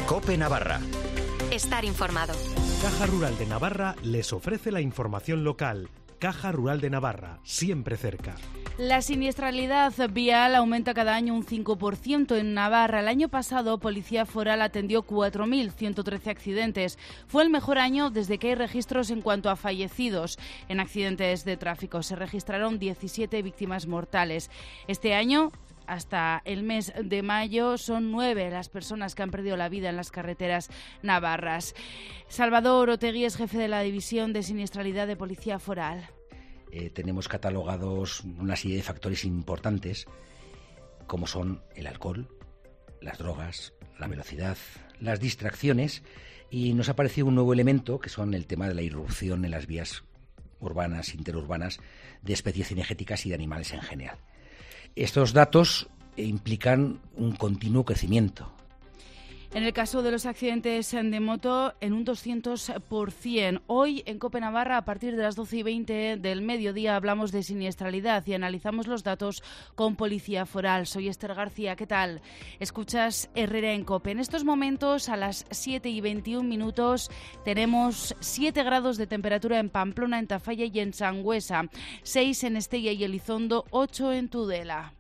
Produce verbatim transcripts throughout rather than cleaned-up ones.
COPE Navarra. Estar informado. Caja Rural de Navarra les ofrece la información local. Caja Rural de Navarra, siempre cerca. La siniestralidad vial aumenta cada año un cinco por ciento en Navarra. El año pasado, Policía Foral atendió cuatro mil ciento trece accidentes. Fue el mejor año desde que hay registros en cuanto a fallecidos en accidentes de tráfico. Se registraron diecisiete víctimas mortales. Este año, hasta el mes de mayo, son nueve las personas que han perdido la vida en las carreteras navarras. Salvador Otegui es jefe de la División de Siniestralidad de Policía Foral. Eh, tenemos catalogados una serie de factores importantes, como son el alcohol, las drogas, la velocidad, las distracciones, y nos ha aparecido un nuevo elemento, que son el tema de la irrupción en las vías urbanas, interurbanas, de especies cinegéticas y de animales en general. Estos datos implican un continuo crecimiento. En el caso de los accidentes de moto, en un doscientos por ciento. Hoy en COPE Navarra, a partir de las doce y veinte del mediodía, hablamos de siniestralidad y analizamos los datos con Policía Foral. Soy Esther García, ¿qué tal? Escuchas Herrera en COPE. En estos momentos, a las siete y veintiún minutos, tenemos siete grados de temperatura en Pamplona, en Tafalla y en Sangüesa, seis en Estella y Elizondo, ocho en Tudela.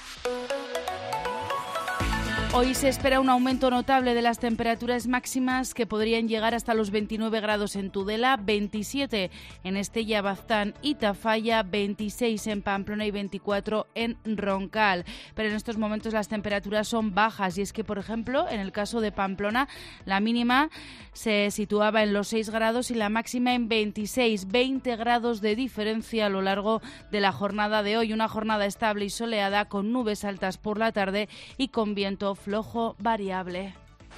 Hoy se espera un aumento notable de las temperaturas máximas que podrían llegar hasta los veintinueve grados en Tudela, veintisiete en Estella, Baztán y Tafalla, veintiséis en Pamplona y veinticuatro en Roncal. Pero en estos momentos las temperaturas son bajas y es que, por ejemplo, en el caso de Pamplona, la mínima se situaba en los seis grados y la máxima en veintiséis, veinte grados de diferencia a lo largo de la jornada de hoy. Una jornada estable y soleada con nubes altas por la tarde y con viento flojo variable.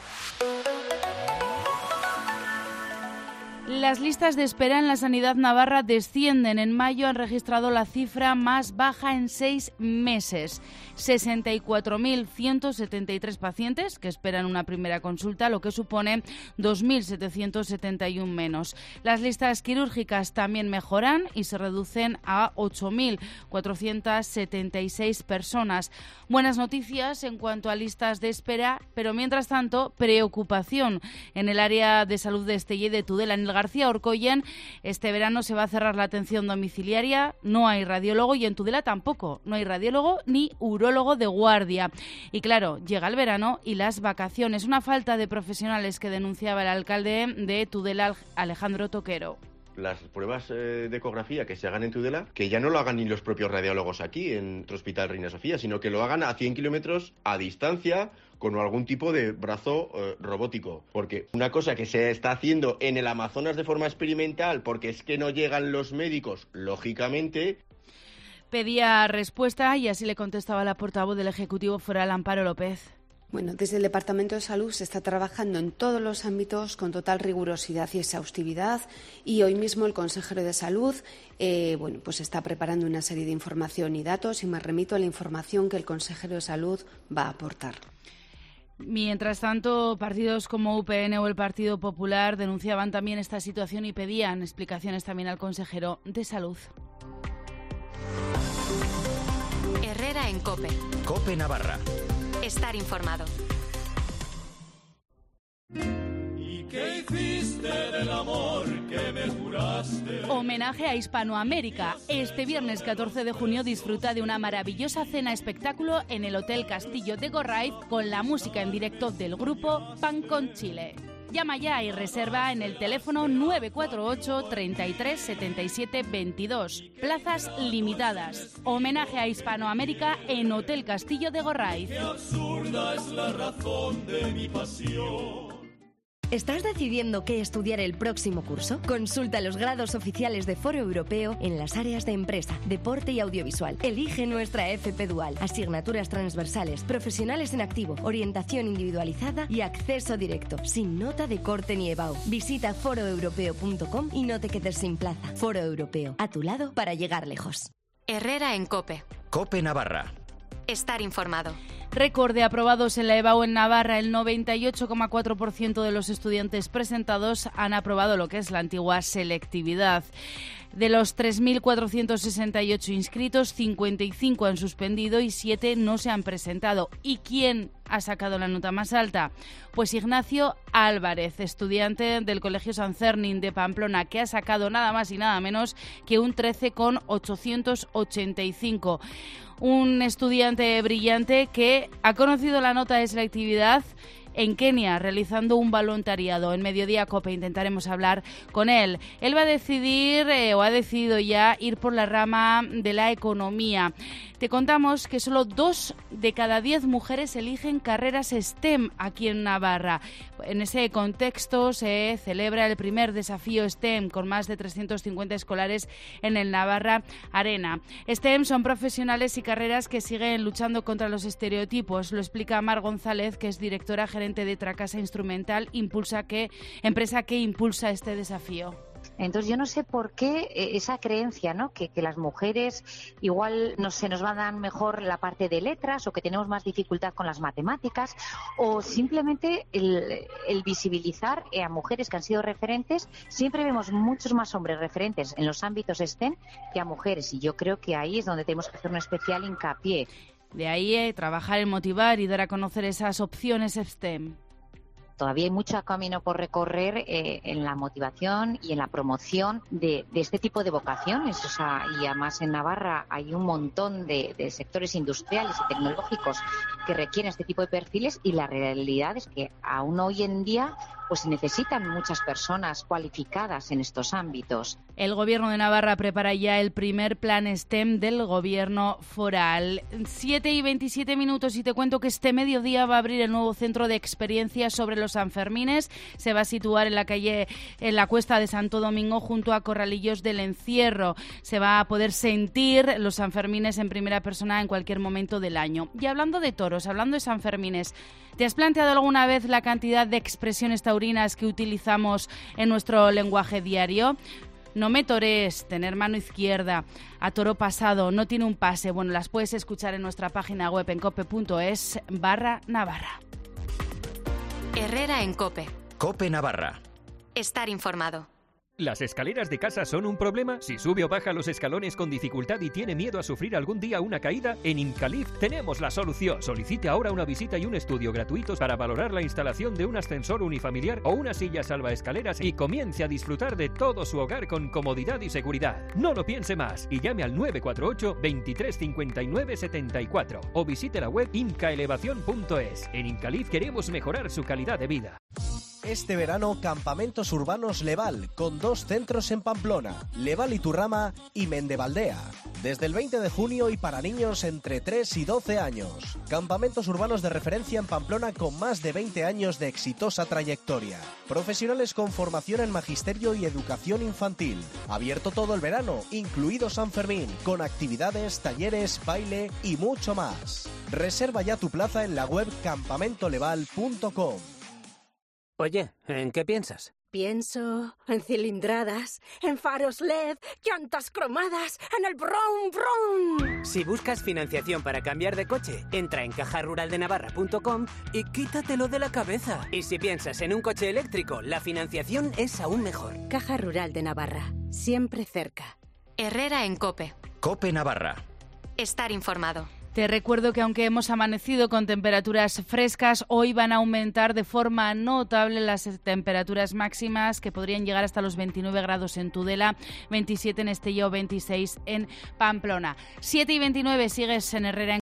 Las listas de espera en la sanidad navarra descienden. En mayo han registrado la cifra más baja en seis meses. sesenta y cuatro mil ciento setenta y tres pacientes que esperan una primera consulta, lo que supone dos mil setecientos setenta y uno menos. Las listas quirúrgicas también mejoran y se reducen a ocho mil cuatrocientos setenta y seis personas. Buenas noticias en cuanto a listas de espera, pero mientras tanto, preocupación en el área de salud de Estella y de Tudela. En el García Orcoyen, este verano se va a cerrar la atención domiciliaria, no hay radiólogo, y en Tudela tampoco, no hay radiólogo ni urólogo de guardia. Y claro, llega el verano y las vacaciones, una falta de profesionales que denunciaba el alcalde de Tudela, Alejandro Toquero. Las pruebas eh, de ecografía que se hagan en Tudela, que ya no lo hagan ni los propios radiólogos aquí en nuestro Hospital Reina Sofía, sino que lo hagan a cien kilómetros a distancia con algún tipo de brazo eh, robótico. Porque una cosa que se está haciendo en el Amazonas de forma experimental, porque es que no llegan los médicos, lógicamente. Pedía respuesta y así le contestaba la portavoz del Ejecutivo Foral, Amparo López. Bueno, desde el Departamento de Salud se está trabajando en todos los ámbitos con total rigurosidad y exhaustividad, y hoy mismo el consejero de Salud eh, bueno, pues está preparando una serie de información y datos, y me remito a la información que el consejero de Salud va a aportar. Mientras tanto, partidos como U P N o el Partido Popular denunciaban también esta situación y pedían explicaciones también al consejero de Salud. Herrera en COPE. COPE Navarra. Estar informado. ¿Y qué hiciste del amor que me juraste? Homenaje a Hispanoamérica. Este viernes catorce de junio disfruta de una maravillosa cena espectáculo en el Hotel Castillo de Gorraiz con la música en directo del grupo Pan con Chile. Llama ya y reserva en el teléfono nueve cuatro ocho, treinta y tres, setenta y siete, veintidós. Plazas limitadas. Homenaje a Hispanoamérica en Hotel Castillo de Gorraiz. Qué absurda es la razón de mi pasión. ¿Estás decidiendo qué estudiar el próximo curso? Consulta los grados oficiales de Foro Europeo en las áreas de empresa, deporte y audiovisual. Elige nuestra F P Dual, asignaturas transversales, profesionales en activo, orientación individualizada y acceso directo, sin nota de corte ni EBAU. Visita foro europeo punto com y no te quedes sin plaza. Foro Europeo, a tu lado para llegar lejos. Herrera en COPE. COPE Navarra. Estar informado. Récord de aprobados en la EBAU en Navarra. El noventa y ocho coma cuatro por ciento de los estudiantes presentados han aprobado lo que es la antigua selectividad. De los tres mil cuatrocientos sesenta y ocho inscritos, cincuenta y cinco han suspendido y siete no se han presentado. ¿Y quién ha sacado la nota más alta? Pues Ignacio Álvarez, estudiante del Colegio San Cernin de Pamplona, que ha sacado nada más y nada menos que un trece coma ochocientos ochenta y cinco. Un estudiante brillante que ha conocido la nota de selectividad en Kenia, realizando un voluntariado. En Mediodía Cope intentaremos hablar con él. Él va a decidir, eh, o ha decidido ya, ir por la rama de la economía. Te contamos que solo dos de cada diez mujeres eligen carreras STEM aquí en Navarra. En ese contexto se celebra el primer desafío STEM con más de trescientos cincuenta escolares en el Navarra Arena. STEM son profesionales y carreras que siguen luchando contra los estereotipos. Lo explica Mar González, que es directora gerente de Tracasa Instrumental, impulsa que, empresa que impulsa este desafío. Entonces yo no sé por qué esa creencia, ¿no? Que, que las mujeres igual no se nos va a dar mejor la parte de letras o que tenemos más dificultad con las matemáticas, o simplemente el, el visibilizar a mujeres que han sido referentes. Siempre vemos muchos más hombres referentes en los ámbitos STEM que a mujeres, y yo creo que ahí es donde tenemos que hacer un especial hincapié. De ahí eh, trabajar en motivar y dar a conocer esas opciones STEM. Todavía hay mucho camino por recorrer eh, en la motivación y en la promoción de, de este tipo de vocaciones. O sea, y además en Navarra hay un montón de, de sectores industriales y tecnológicos que requieren este tipo de perfiles, y la realidad es que aún hoy en día pues se necesitan muchas personas cualificadas en estos ámbitos. El Gobierno de Navarra prepara ya el primer plan STEM del Gobierno foral. siete y veintisiete minutos y te cuento que este mediodía va a abrir el nuevo centro de experiencias sobre los Sanfermines. Se va a situar en la calle, en la Cuesta de Santo Domingo, junto a Corralillos del Encierro. Se va a poder sentir los Sanfermines en primera persona en cualquier momento del año. Y hablando de toros, hablando de Sanfermines, ¿te has planteado alguna vez la cantidad de expresiones taurinas que utilizamos en nuestro lenguaje diario? No me torees, tener mano izquierda, a toro pasado, no tiene un pase. Bueno, las puedes escuchar en nuestra página web en cope punto es barra Navarra. Herrera en Cope. Cope Navarra. Estar informado. ¿Las escaleras de casa son un problema? Si sube o baja los escalones con dificultad y tiene miedo a sufrir algún día una caída, en Incalif tenemos la solución. Solicite ahora una visita y un estudio gratuitos para valorar la instalación de un ascensor unifamiliar o una silla salvaescaleras y comience a disfrutar de todo su hogar con comodidad y seguridad. No lo piense más y llame al nueve cuatro ocho, veintitrés cincuenta y nueve setenta y cuatro o visite la web incaelevación punto es. En Incalif queremos mejorar su calidad de vida. Este verano, Campamentos Urbanos Leval, con dos centros en Pamplona, Leval Iturrama y Mendevaldea. Desde el veinte de junio y para niños entre tres y doce años. Campamentos urbanos de referencia en Pamplona con más de veinte años de exitosa trayectoria. Profesionales con formación en magisterio y educación infantil. Abierto todo el verano, incluido San Fermín, con actividades, talleres, baile y mucho más. Reserva ya tu plaza en la web campamento leval punto com. Oye, ¿en qué piensas? Pienso en cilindradas, en faros L E D, llantas cromadas, en el brum brum. Si buscas financiación para cambiar de coche, entra en caja rural de navarra punto com y quítatelo de la cabeza. Y si piensas en un coche eléctrico, la financiación es aún mejor. Caja Rural de Navarra, siempre cerca. Herrera en Cope. Cope Navarra. Estar informado. Te recuerdo que aunque hemos amanecido con temperaturas frescas, hoy van a aumentar de forma notable las temperaturas máximas, que podrían llegar hasta los veintinueve grados en Tudela, veintisiete en Estella o veintiséis en Pamplona. siete y veintinueve, sigues en Herrera en